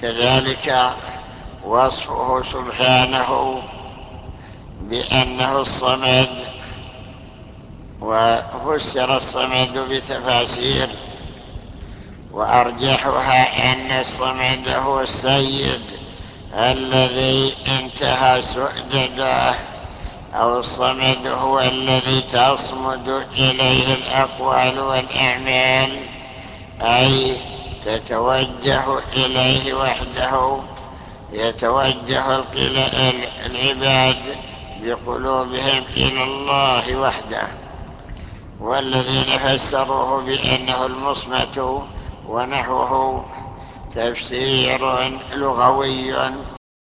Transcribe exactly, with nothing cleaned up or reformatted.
كذلك وصفه سبحانه بأنه الصمد، وفسر الصمد بتفاسير، وأرجحها أن الصمد هو السيد الذي انتهى سؤدده، أو الصمد هو الذي تصمد إليه الأقوال والأعمال، أي تتوجه إليه وحده، يتوجه العباد بقلوبهم إلى الله وحده. والذين فسروه بأنه المصمت ونحوه تفسير لغوي